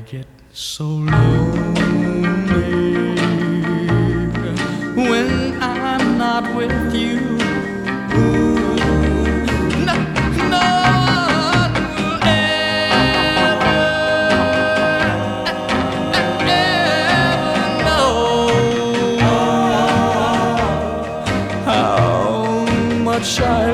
get so lonely when I'm not with you. No, no one will ever know how much I